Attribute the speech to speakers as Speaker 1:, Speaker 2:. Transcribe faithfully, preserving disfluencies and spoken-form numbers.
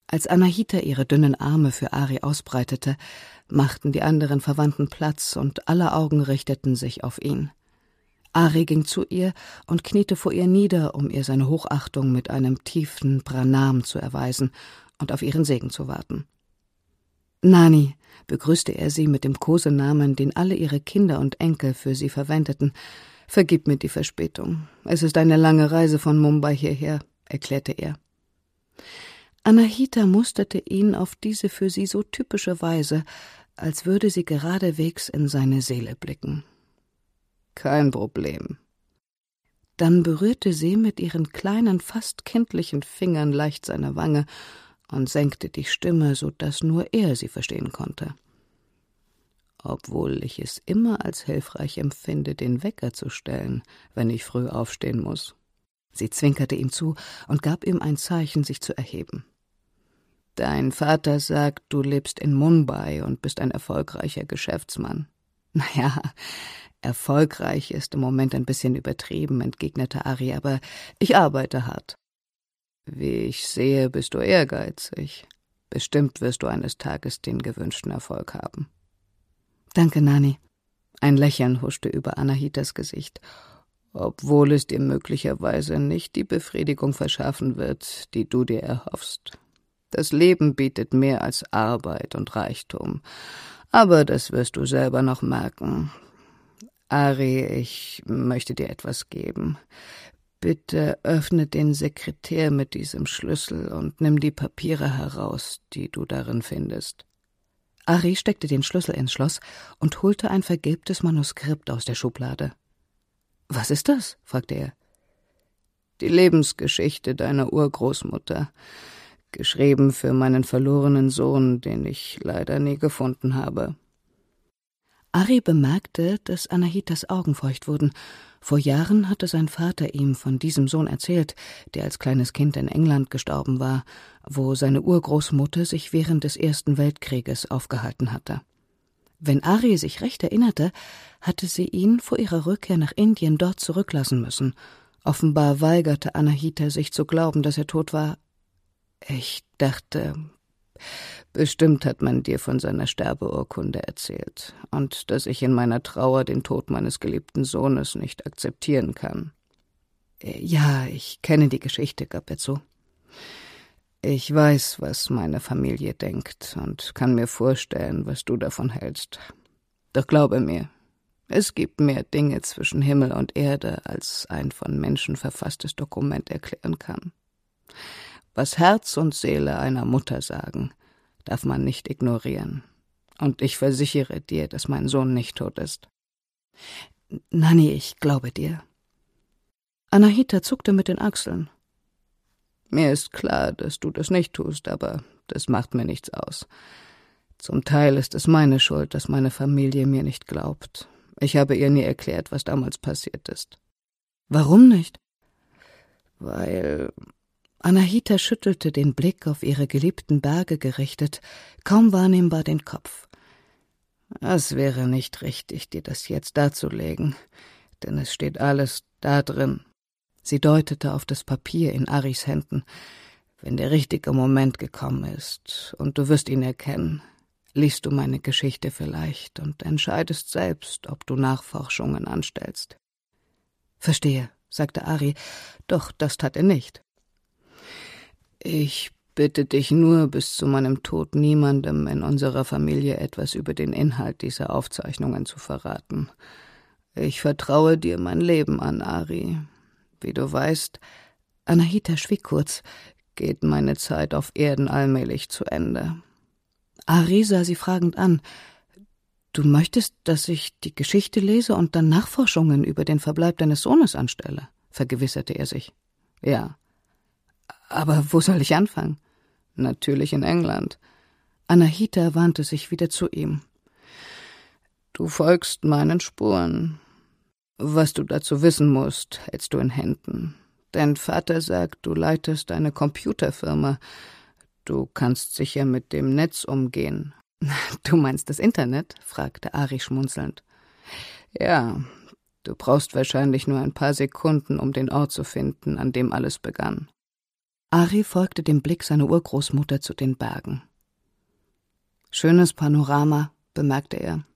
Speaker 1: Als Anahita ihre dünnen Arme für Ari ausbreitete, machten die anderen Verwandten Platz und alle Augen richteten sich auf ihn. Ari ging zu ihr und kniete vor ihr nieder, um ihr seine Hochachtung mit einem tiefen Pranam zu erweisen und auf ihren Segen zu warten. »Nani«, begrüßte er sie mit dem Kosenamen, den alle ihre Kinder und Enkel für sie verwendeten. »Vergib mir die Verspätung. Es ist eine lange Reise von Mumbai hierher«, erklärte er. Anahita musterte ihn auf diese für sie so typische Weise, als würde sie geradewegs in seine Seele blicken. »Kein Problem.« Dann berührte sie mit ihren kleinen, fast kindlichen Fingern leicht seine Wange und senkte die Stimme, so dass nur er sie verstehen konnte. »Obwohl ich es immer als hilfreich empfinde, den Wecker zu stellen, wenn ich früh aufstehen muss.« Sie zwinkerte ihm zu und gab ihm ein Zeichen, sich zu erheben. »Dein Vater sagt, du lebst in Mumbai und bist ein erfolgreicher Geschäftsmann.« »Naja, erfolgreich ist im Moment ein bisschen übertrieben«, entgegnete Ari, »aber ich arbeite hart.« »Wie ich sehe, bist du ehrgeizig. Bestimmt wirst du eines Tages den gewünschten Erfolg haben.« »Danke, Nani.« Ein Lächeln huschte über Anahitas Gesicht, obwohl es dir möglicherweise nicht die Befriedigung verschaffen wird, die du dir erhoffst. Das Leben bietet mehr als Arbeit und Reichtum, aber das wirst du selber noch merken. Ari, ich möchte dir etwas geben. Bitte öffne den Sekretär mit diesem Schlüssel und nimm die Papiere heraus, die du darin findest.« Ari steckte den Schlüssel ins Schloss und holte ein vergilbtes Manuskript aus der Schublade. »Was ist das?« fragte er. »Die Lebensgeschichte deiner Urgroßmutter, geschrieben für meinen verlorenen Sohn, den ich leider nie gefunden habe.« Ari bemerkte, dass Anahitas Augen feucht wurden. Vor Jahren hatte sein Vater ihm von diesem Sohn erzählt, der als kleines Kind in England gestorben war, wo seine Urgroßmutter sich während des Ersten Weltkrieges aufgehalten hatte. Wenn Ari sich recht erinnerte, hatte sie ihn vor ihrer Rückkehr nach Indien dort zurücklassen müssen. Offenbar weigerte Anahita sich zu glauben, dass er tot war. »Ich dachte, bestimmt hat man dir von seiner Sterbeurkunde erzählt und dass ich in meiner Trauer den Tod meines geliebten Sohnes nicht akzeptieren kann.« »Ja, ich kenne die Geschichte«, gab er zu. »Ich weiß, was meine Familie denkt und kann mir vorstellen, was du davon hältst. Doch glaube mir, es gibt mehr Dinge zwischen Himmel und Erde, als ein von Menschen verfasstes Dokument erklären kann. Was Herz und Seele einer Mutter sagen, darf man nicht ignorieren. Und ich versichere dir, dass mein Sohn nicht tot ist.« »Nani, ich glaube dir.« Anahita zuckte mit den Achseln. »Mir ist klar, dass du das nicht tust, aber das macht mir nichts aus. Zum Teil ist es meine Schuld, dass meine Familie mir nicht glaubt. Ich habe ihr nie erklärt, was damals passiert ist.« »Warum nicht?« »Weil...« Anahita schüttelte den Blick auf ihre geliebten Berge gerichtet, kaum wahrnehmbar den Kopf. »Es wäre nicht richtig, dir das jetzt darzulegen, denn es steht alles da drin.« Sie deutete auf das Papier in Aris Händen. »Wenn der richtige Moment gekommen ist und du wirst ihn erkennen, liest du meine Geschichte vielleicht und entscheidest selbst, ob du Nachforschungen anstellst.« »Verstehe«, sagte Ari, doch das tat er nicht. »Ich bitte dich nur, bis zu meinem Tod niemandem in unserer Familie etwas über den Inhalt dieser Aufzeichnungen zu verraten. Ich vertraue dir mein Leben an, Ari. Wie du weißt«, Anahita schwieg kurz, »geht meine Zeit auf Erden allmählich zu Ende.« Ari sah sie fragend an. »Du möchtest, dass ich die Geschichte lese und dann Nachforschungen über den Verbleib deines Sohnes anstelle?« vergewisserte er sich. »Ja.« »Aber wo soll ich anfangen?« »Natürlich in England.« Anahita wandte sich wieder zu ihm. »Du folgst meinen Spuren. Was du dazu wissen musst, hältst du in Händen. Dein Vater sagt, du leitest eine Computerfirma. Du kannst sicher mit dem Netz umgehen.« »Du meinst das Internet?« fragte Ari schmunzelnd. »Ja, du brauchst wahrscheinlich nur ein paar Sekunden, um den Ort zu finden, an dem alles begann.« Ari folgte dem Blick seiner Urgroßmutter zu den Bergen. »Schönes Panorama«, bemerkte er.